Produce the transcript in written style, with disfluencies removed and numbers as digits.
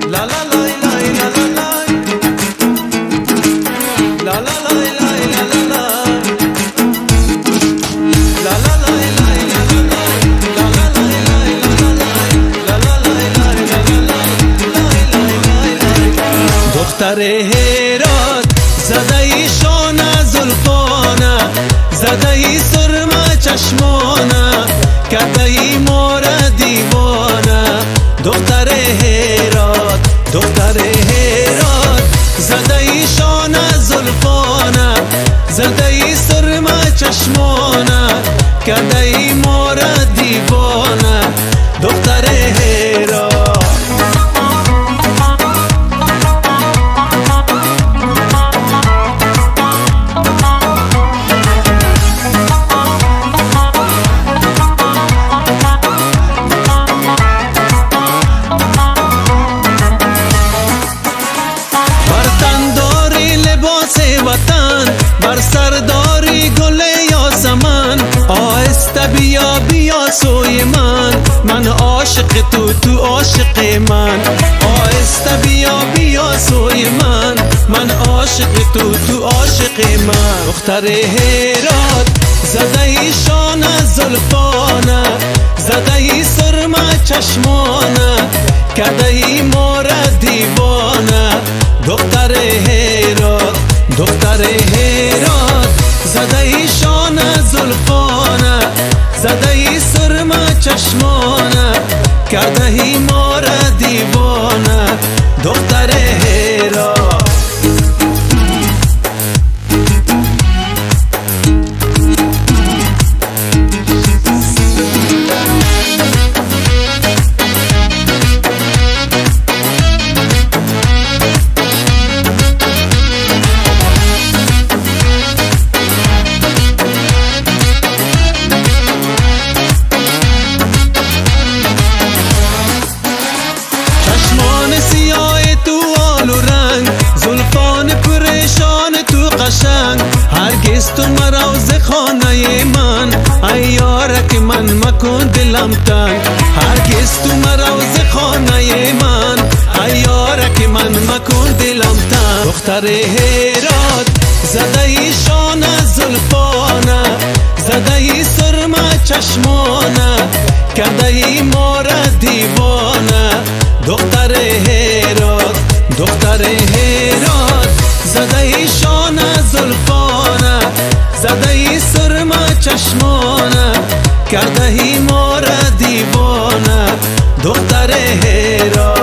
La la la la la la la. La la la la la la la. La la la la la la la. La la la la la la. La la la la la la. دختر هرات زده ایشان از زلفانه، زده ای سرمه چشمانه، کرده ای مار دیوانه. دختر هرات، دختر هرات زده ایشان از زلفانه، زده ای سرمه چشمانه، کرده ای مار دیوانه. دختر هرات وطن، بر سرداری گل یاسمن، آهسته بیا بیا سوی من، من عاشق تو تو عاشق من. آهسته بیا بیا سوی من، من عاشق تو تو عاشق من. دختر هرات زده ایشان از زلفانه، زده ای سرمه چشمانه، کرده ای مار دیوانه. دختر هرات، دختر هرات زده ایشان زلفانه، زده ای سرمه چشمانه، کرده ای مار دیوانه. دختر هرات هرگز تو مرا ز خانه من، ای یارک من مکن دلم تنگ. هرگز تو مرا ز خانه من، ای یارک من مکن دلم تنگ. دختر هرات زده ایشان از زلفانه، زده ای سرمه چشمانه، کرده ای مار دیوانه. دختر هرات، دختر هرات زده ایشان از زلفانه، زده ای سرمه چشمانه، کرده ای مار دیوانه. دختر هرات